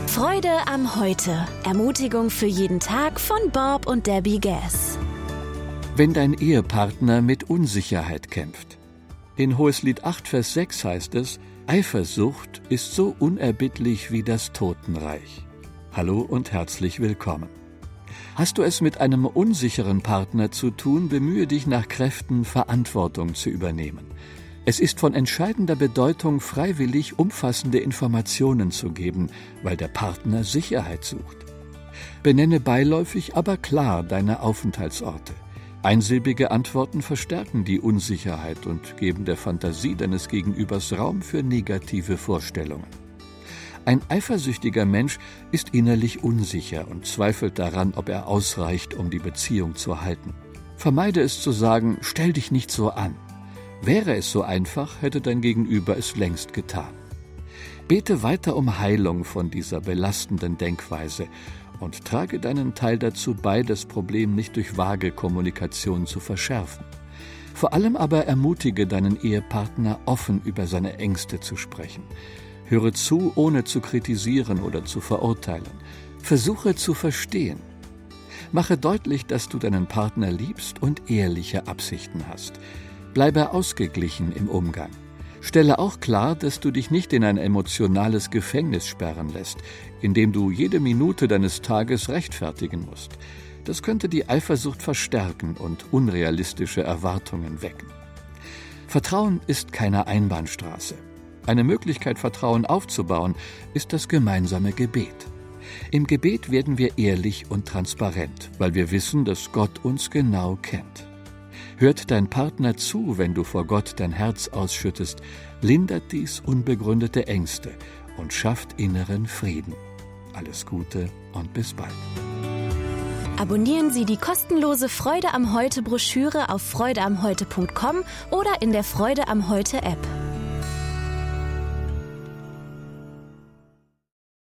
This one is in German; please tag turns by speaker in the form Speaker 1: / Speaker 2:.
Speaker 1: Freude am Heute. Ermutigung für jeden Tag von Bob und Debbie Gass.
Speaker 2: Wenn dein Ehepartner mit Unsicherheit kämpft. In Hoheslied 8, Vers 6 heißt es: Eifersucht ist so unerbittlich wie das Totenreich. Hallo und herzlich willkommen. Hast du es mit einem unsicheren Partner zu tun, bemühe dich nach Kräften, Verantwortung zu übernehmen. Es ist von entscheidender Bedeutung, freiwillig umfassende Informationen zu geben, weil der Partner Sicherheit sucht. Benenne beiläufig, aber klar deine Aufenthaltsorte. Einsilbige Antworten verstärken die Unsicherheit und geben der Fantasie deines Gegenübers Raum für negative Vorstellungen. Ein eifersüchtiger Mensch ist innerlich unsicher und zweifelt daran, ob er ausreicht, um die Beziehung zu halten. Vermeide es zu sagen, stell dich nicht so an. Wäre es so einfach, hätte dein Gegenüber es längst getan. Bete weiter um Heilung von dieser belastenden Denkweise und trage deinen Teil dazu bei, das Problem nicht durch vage Kommunikation zu verschärfen. Vor allem aber ermutige deinen Ehepartner, offen über seine Ängste zu sprechen. Höre zu, ohne zu kritisieren oder zu verurteilen. Versuche zu verstehen. Mache deutlich, dass du deinen Partner liebst und ehrliche Absichten hast. Bleibe ausgeglichen im Umgang. Stelle auch klar, dass du dich nicht in ein emotionales Gefängnis sperren lässt, in dem du jede Minute deines Tages rechtfertigen musst. Das könnte die Eifersucht verstärken und unrealistische Erwartungen wecken. Vertrauen ist keine Einbahnstraße. Eine Möglichkeit, Vertrauen aufzubauen, ist das gemeinsame Gebet. Im Gebet werden wir ehrlich und transparent, weil wir wissen, dass Gott uns genau kennt. Hört dein Partner zu, wenn du vor Gott dein Herz ausschüttest, lindert dies unbegründete Ängste und schafft inneren Frieden. Alles Gute und bis bald.
Speaker 1: Abonnieren Sie die kostenlose Freude am Heute Broschüre auf freudeamheute.com oder in der Freude am Heute App.